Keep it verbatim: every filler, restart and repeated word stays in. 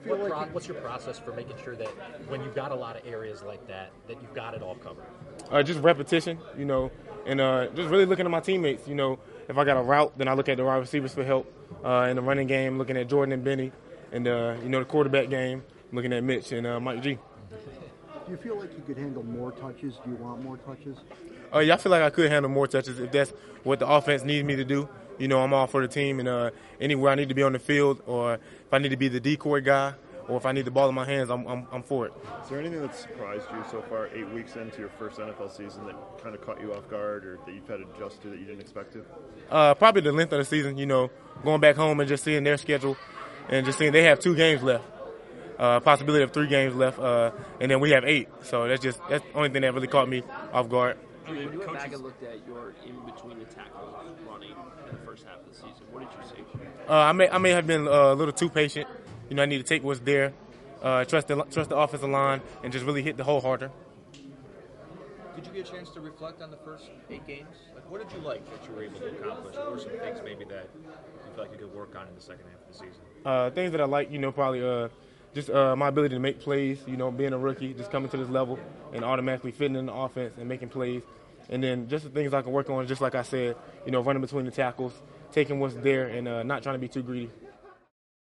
What like pro- what's your process for making sure that when you've got a lot of areas like that, that you've got it all covered? Uh, just repetition, you know, and uh, just really looking at my teammates. You know, if I got a route, then I look at the wide receivers for help. Uh, in the running game, looking at Jordan and Benny. And, uh, you know, the quarterback game, looking at Mitch and uh, Mike G. Do you feel like you could handle more touches? Do you want more touches? Uh, yeah, I feel like I could handle more touches if that's what the offense needs me to do. You know, I'm all for the team, and uh, anywhere I need to be on the field, or if I need to be the decoy guy, or if I need the ball in my hands, I'm, I'm, I'm for it. Is there anything that surprised you so far, eight weeks into your first N F L season, that kind of caught you off guard or that you've had to adjust to that you didn't expect to? Uh, probably the length of the season, you know, going back home and just seeing their schedule and just seeing they have two games left, uh, possibility of three games left, uh, and then we have eight. So that's just that's the only thing that really caught me off guard. When you and Maga looked at your in between the tackles running in the first half of the season, what did you see? Uh, I may I may have been uh, a little too patient. You know, I need to take what's there, uh, trust the trust the offensive line, and just really hit the hole harder. Did you get a chance to reflect on the first eight games? Like, what did you like that you were able to accomplish? What were some things maybe that you feel like you could work on in the second half of the season? Uh, things that I like, you know, probably uh, just uh, my ability to make plays. You know, being a rookie, just coming to this level and automatically fitting in the offense and making plays. And then just the things I can work on, just like I said, you know, running between the tackles, taking what's there, and uh, not trying to be too greedy.